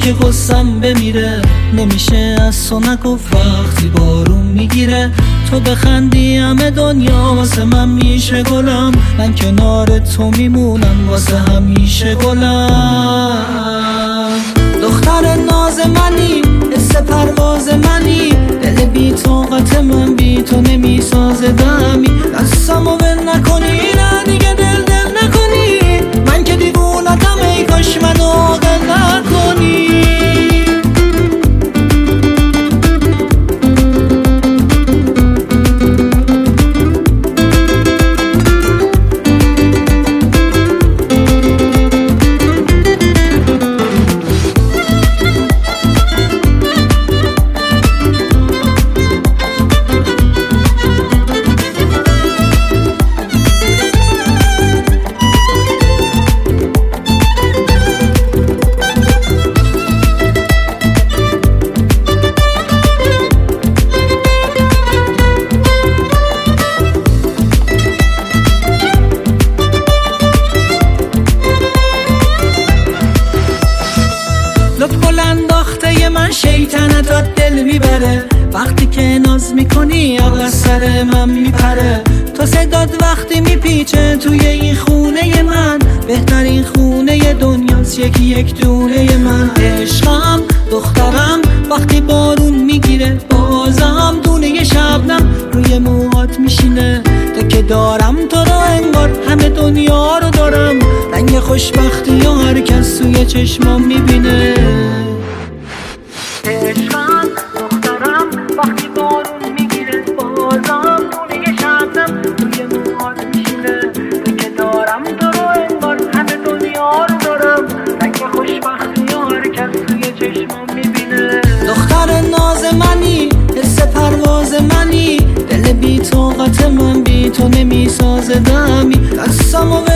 که قصم بمیره. نمیشه از تو نگفت وقتی بارون میگیره. تو بخندی همه دنیا واسه من میشه گلم. من کنار تو میمونم واسه همیشه گلم. دختر ناز منی، حس پرواز منی، دل بی طاقت من بی تو نمیسازه دمی. دستمو ول نکنی، نه دیگه دل نکنی. من که دیوونتم، ای کاش منو عاقل نکنی. انداخته من شیطنتات دل میبره. وقتی که ناز میکنی عقل از سر من میپره. تو صدات وقتی میپیچه توی این خونه من، بهترین خونه دنیاست یکی یک دونه من. عشقم دخترم وقتی بارون میگیره، بازم دونه شبنم روی موهات میشینه. تا که دارم تو رو انگار همه دنیا رو دارم. رنگ خوشبختی یا هر کس توی چشمام میبینه. عشقم دخترم وقتی بارون میگیره، بازم دونه شبنم روی موهات میشینه. تو که دارم تو رو انگار همه دنیا رو دارم. رنگ خوشبختی یا هر کس توی چشمام میبینه. دختر ناز منی، حس پرواز منی، دل بی طاقت من بی تو نمیسازه دمی. دستمو